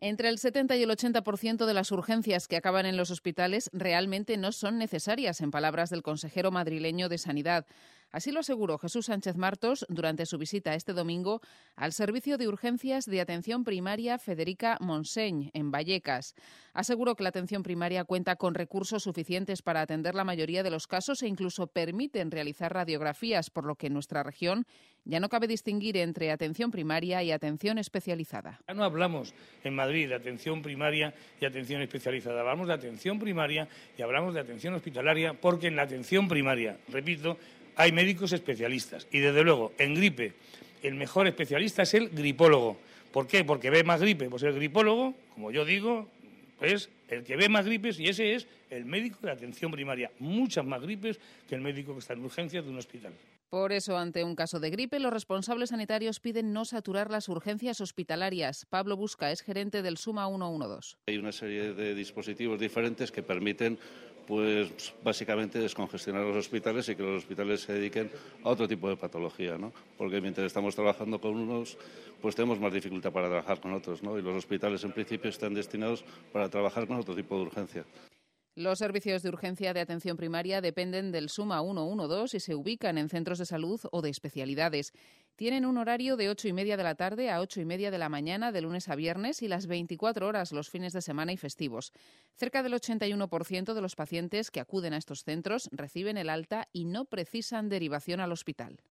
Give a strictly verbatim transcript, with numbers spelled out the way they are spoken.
Entre el setenta y el ochenta por ciento de las urgencias que acaban en los hospitales realmente no son necesarias, en palabras del consejero madrileño de Sanidad. Así lo aseguró Jesús Sánchez Martos durante su visita este domingo al Servicio de Urgencias de Atención Primaria Federica Montseny, en Vallecas. Aseguró que la atención primaria cuenta con recursos suficientes para atender la mayoría de los casos e incluso permiten realizar radiografías, por lo que en nuestra región ya no cabe distinguir entre atención primaria y atención especializada. Ya no hablamos en Madrid de atención primaria y atención especializada, hablamos de atención primaria y hablamos de atención hospitalaria, porque en la atención primaria, repito, hay médicos especialistas y, desde luego, en gripe el mejor especialista es el gripólogo. ¿Por qué? Porque ve más gripe. Pues el gripólogo, como yo digo, es el que ve más gripes y ese es el médico de atención primaria. Muchas más gripes que el médico que está en urgencias de un hospital. Por eso, ante un caso de gripe, los responsables sanitarios piden no saturar las urgencias hospitalarias. Pablo Busca es gerente del Suma ciento doce. Hay una serie de dispositivos diferentes que permiten, pues básicamente descongestionar los hospitales y que los hospitales se dediquen a otro tipo de patología, ¿no? Porque mientras estamos trabajando con unos, pues tenemos más dificultad para trabajar con otros, ¿no? Y los hospitales en principio están destinados para trabajar con otro tipo de urgencia. Los servicios de urgencia de atención primaria dependen del Suma ciento doce y se ubican en centros de salud o de especialidades. Tienen un horario de ocho y media de la tarde a ocho y media de la mañana de lunes a viernes y las veinticuatro horas los fines de semana y festivos. Cerca del ochenta y uno por ciento de los pacientes que acuden a estos centros reciben el alta y no precisan derivación al hospital.